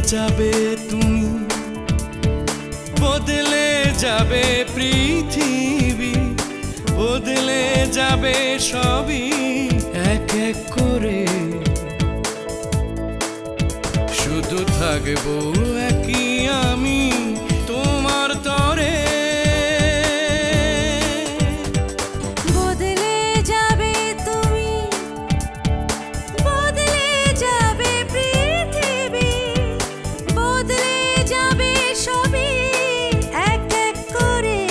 যাবে তুমি, বদলে যাবে পৃথিবী, বদলে যাবে সবই এক এক করে। শুধু থাকবো একই আমি তোমার তরে। বদলে যাবে তুমি, বদলে যাবে পৃথিবী, বদলে যাবে সবই এক এক করে।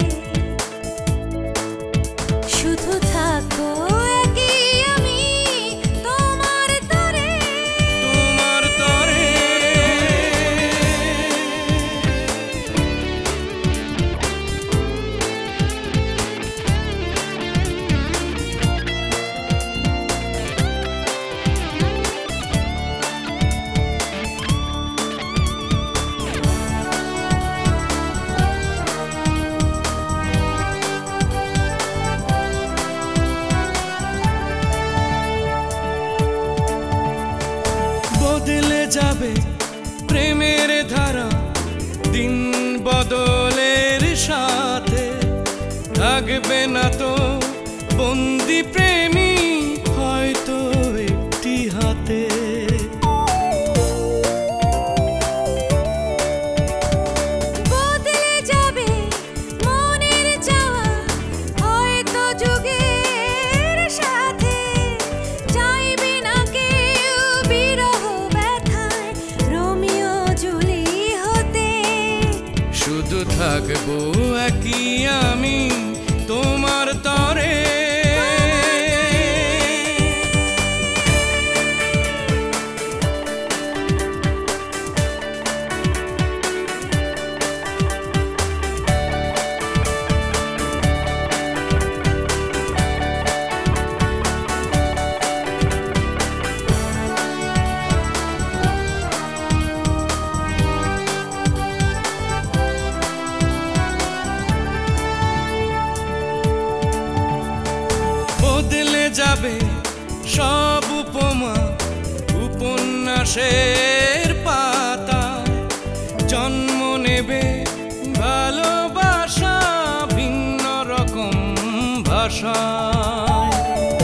শুধু থাকবো একই আমি তোমার তরে, তোমার তরে। বদলে যাবে প্রেমের ধারা, দিন বদলের সাথে। থাকবে না তো বন্দি প্রেমী হয়তো একটি হাতে। বদলে যাবে মনের চাওয়া হয়তো যুগের সাথে। চাইবে না কেউ বিরহ ব্যথায় রোমিও জুলি হতে। শুধু থাকবো একই আমি তোমার তরে। বদলে যাবে সব উপমা উপন্যাসের পাতায়। জন্ম নেবে ভালোবাসা ভিন্ন রকম ভাষায়।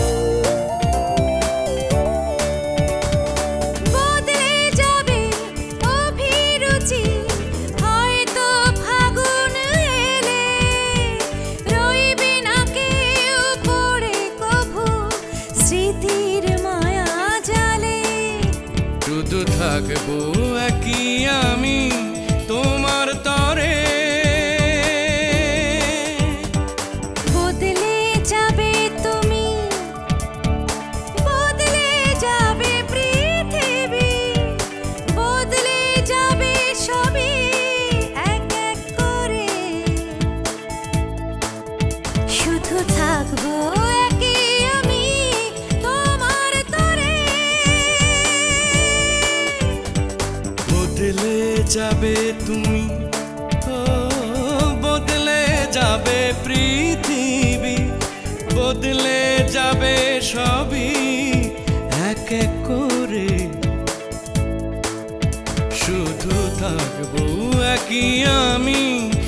বদলে যাবে অভিরুচি হয়তো ফাগুন এলে। রইবে না কেউ পড়ে কভু স্মৃতির মায়া জালে। শুধু থাকবো একই আমি তোমার তরে। বদলে যাবে তুমি, বদলে যাবে পৃথিবী, বদলে যাবে সবই এক এক করে। শুধু থাকবো একই আমি তোমার তরে। বদলে যাবে তুমি, ও বদলে যাবে পৃথিবী, বদলে যাবে সবই এক এক করে। শুধু থাকবো একই আমি